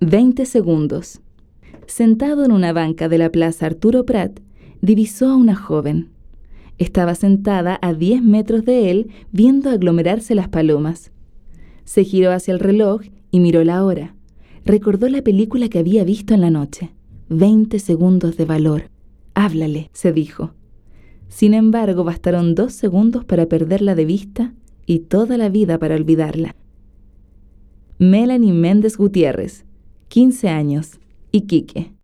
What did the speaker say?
20 segundos. Sentado en una banca de la Plaza Arturo Prat, divisó a una joven. Estaba sentada a 10 metros de él, viendo aglomerarse las palomas. Se giró hacia el reloj y miró la hora. Recordó la película que había visto en la noche. 20 segundos de valor. Háblale, se dijo. Sin embargo, bastaron 2 segundos para perderla de vista y toda la vida para olvidarla. Melanie Méndez Gutiérrez, 15 años, Iquique.